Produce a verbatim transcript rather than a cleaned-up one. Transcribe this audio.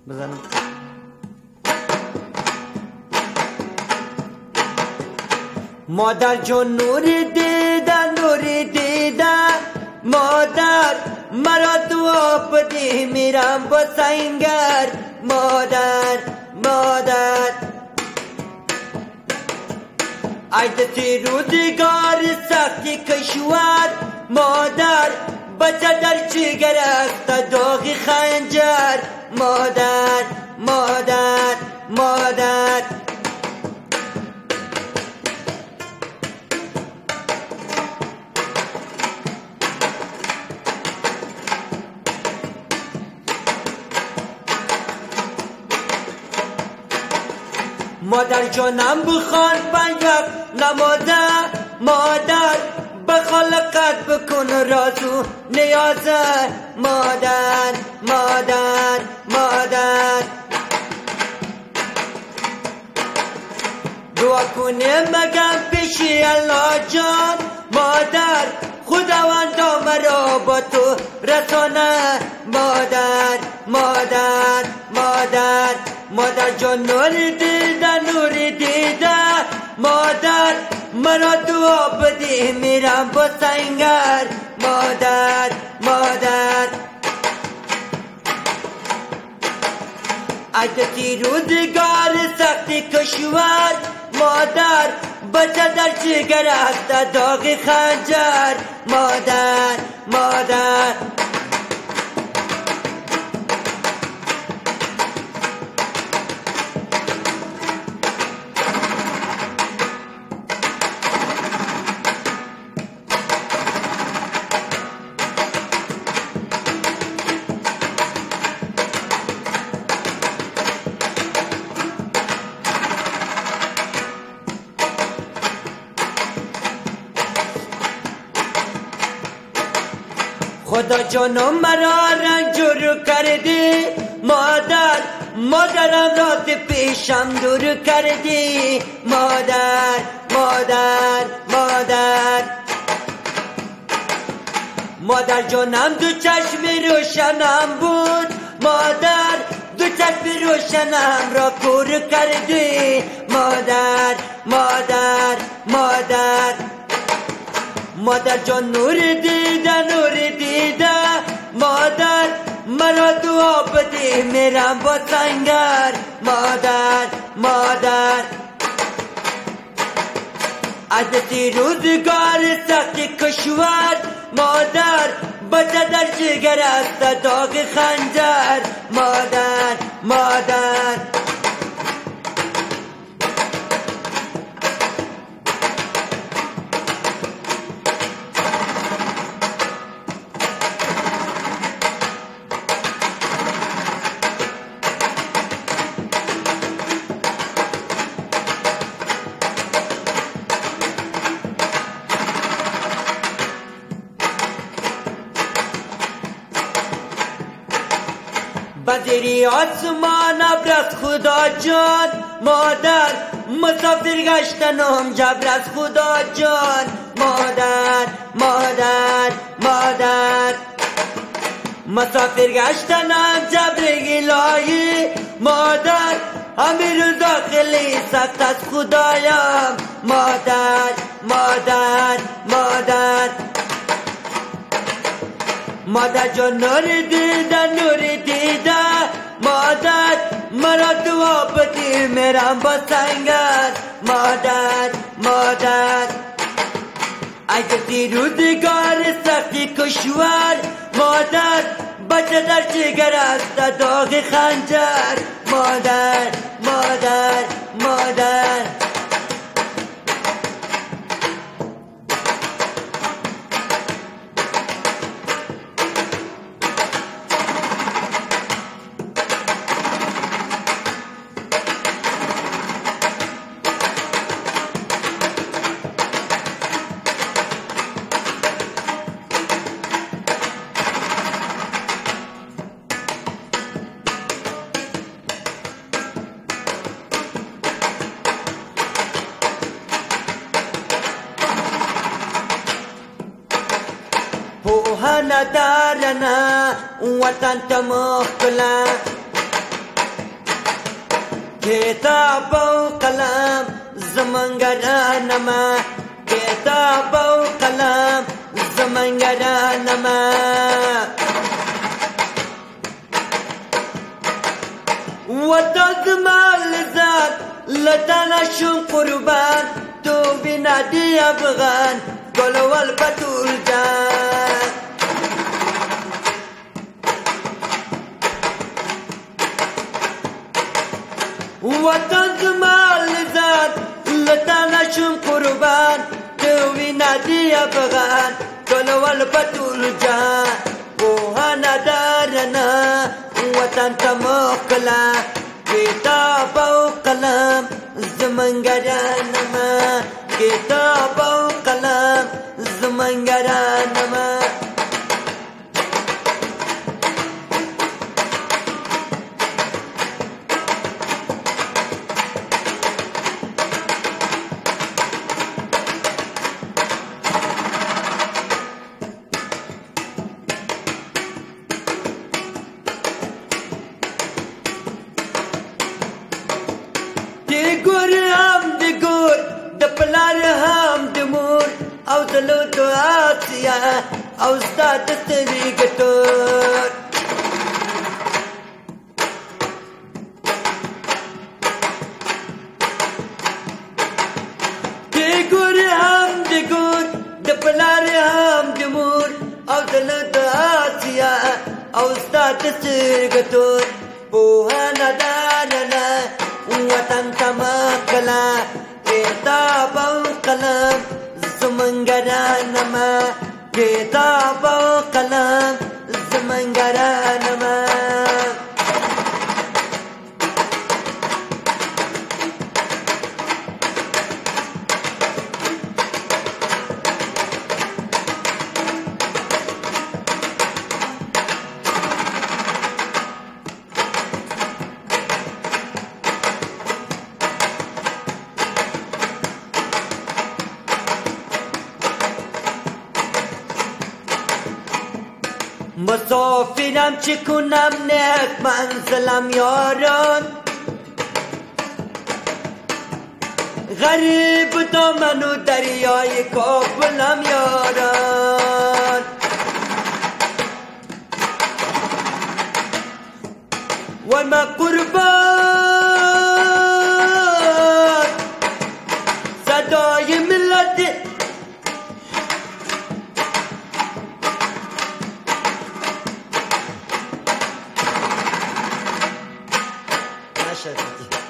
بزنم. مادر جون نوری دیدن نوری دیدن مادر مرا تو آب دی میرم با سنگر مادر مادر عیدتی روزگار سختی کشور مادر بچه در چیگر است داغ خنجر مادر مادر مادر مادر جانم بخوان بنیق نمازه مادر بخالقت بکن رازو نیازه مادر مادر مادر دعا کنه مگم پیشی الله جان مادر خداوند مرا با تو رسانه مادر مادر مادر مادر جان نور دیده نور دیده مادر مرا دعا بده میرم با سنگر مادر مادر عیدتی روزگار سختی کشور مادر بچه در جگر است داغ خنجر مادر مادر خدا جانم مرا رنجور کردی مادر مادرم را پیشم دور کردی مادر مادر مادر مادر جانم دو چشم روشنم بود مادر دو چشم روشنم را کور کردی مادر مادر مادر مادر جان نور دیده نور دیده مادر مرا دعا بده میرم با سنگر مادر مادر عیدتی روزگار سختی کشور مادر بچه در جگر است داغ خنجر مادر مادر بدری آسمان ابر از خدا جان مادر مسافر گشتنم جبر از خدا جان مادر مادر مادر مسافر گشتنم جبر الهی مادر همه روز داخلی سخت از خدایم مادر مادر مادر مادر جان نور دیده نور دیده مادر مرا دعا بده میرم با سنگر مادر مادر عیدتی روزگار سختی کشور مادر بچه در جگر است داغ خنجر مادر مادر مادر پوهه ندارنه وطن ته مخکله کتاب و قلم زمانگرانما کتاب و قلم زمانگرانما وطن زمان لذات لتانا شم قربان تو بنا دی افغان گلوال بطول جان وطن زمان لذات لتانا شم قربان تو بنا دی افغان گلوال بطول جان وهانا دارنا وطن تموکلا کتاب و قلم زمانگرانما کتاب و قلم زمانگرانما دی ګور هم دی ګور د پلار هم د مور او د لو دعاتیا او ستا د سترګتور دی ګور هم دی ګور د پلار هم د مور او د لو دعاتیا او ستا د سترګتور پوهانه دانه وطن تمکلا کتاب و قلم زمانگرانما کتاب و قلم زمانگرانما مسافرم چه کنم نیک منزلم یاران غریب دامن و دریای کابلم یاران و ما قربان صدای ملت Gracias.